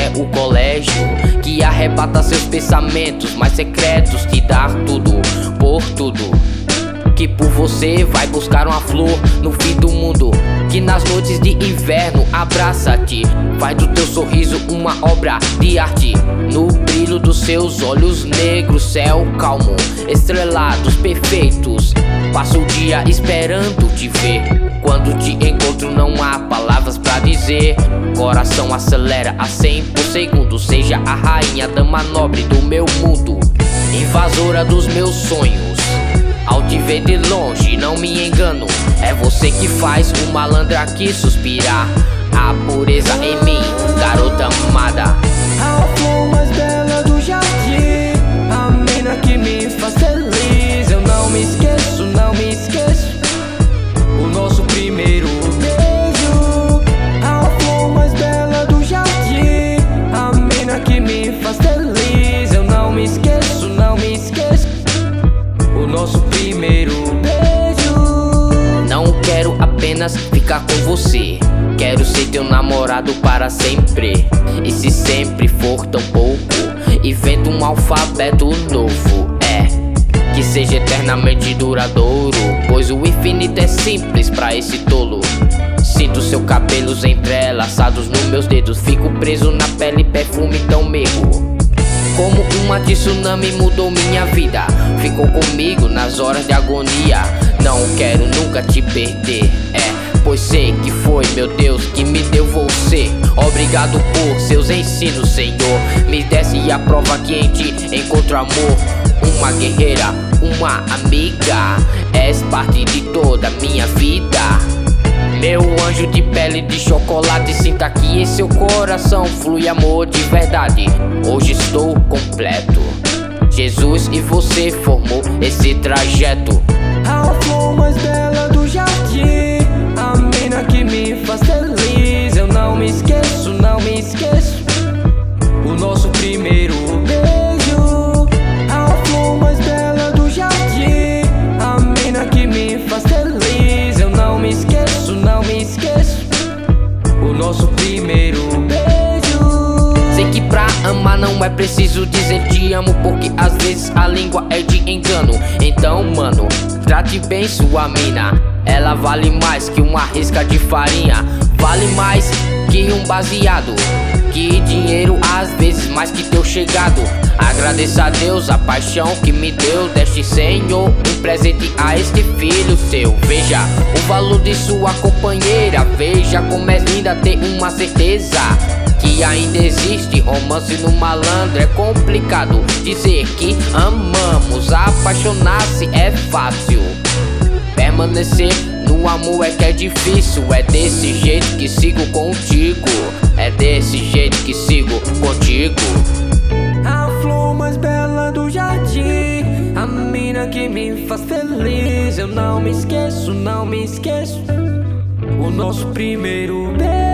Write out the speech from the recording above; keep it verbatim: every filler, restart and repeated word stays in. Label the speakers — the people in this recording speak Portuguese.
Speaker 1: é o colégio, que arrebata seus pensamentos mais secretos, te dá tudo por tudo. Que por você vai buscar uma flor no fim do mundo, que nas noites de inverno abraça-te, faz do teu sorriso uma obra de arte. No brilho dos seus olhos negros, céu calmo, estrelados perfeitos, passo o dia esperando te ver. Quando te encontro não há palavras pra dizer, coração acelera a cem por segundo. Seja a rainha, dama nobre do meu mundo, invasora dos meus sonhos. Ao te ver de longe não me engano, é você que faz o malandro aqui suspirar. A pureza em mim, garota amada.
Speaker 2: A flor mais bela do jardim, a mina que me faz feliz. Eu não me esqueço, não me esqueço, o nosso primeiro beijo. A flor mais bela do jardim, a mina que me faz feliz. Eu não me esqueço, não me esqueço, o nosso primeiro beijo.
Speaker 1: Não quero apenas ficar com você, quero ser teu namorado para sempre. E se sempre for tão pouco, invento um alfabeto novo, é, que seja eternamente duradouro, pois o infinito é simples pra esse tolo. Sinto seus cabelos entrelaçados nos meus dedos, fico preso na pele, perfume tão meigo. Como uma tsunami mudou minha vida, ficou comigo nas horas de agonia. Não quero nunca te perder, é, pois sei que foi meu Deus que me deu você. Obrigado por seus ensinos, Senhor, me desse a prova que em ti encontro amor. Uma guerreira, uma amiga, és parte de toda minha vida. Meu anjo de pele de chocolate, sinta que em seu coração flui amor de verdade. Hoje estou completo, Jesus e você formou esse trajeto.
Speaker 2: A flor mais bela do jardim, a mina que me faz feliz. Eu não me esqueço, não me esqueço, o nosso primeiro beijo. A flor mais bela do jardim, a mina que me faz feliz. Eu não me esqueço, não me esqueço, o nosso primeiro beijo.
Speaker 1: Sei que pra amar não é preciso dizer te amo, porque às vezes a língua é de engano. Então mano, trate bem sua mina, ela vale mais que uma risca de farinha, vale mais que um baseado, que dinheiro às vezes mais que teu chegado. Agradeça a Deus a paixão que me deu, deste Senhor um presente a este filho seu. Veja o valor de sua companheira, veja como é linda, ter uma certeza que ainda existe romance no malandro. É complicado dizer que amamos, apaixonar-se é fácil, permanecer no amor é que é difícil. É desse jeito que sigo contigo, é desse jeito que sigo contigo.
Speaker 2: A flor mais bela do jardim, a mina que me faz feliz. Eu não me esqueço, não me esqueço, o nosso primeiro beijo.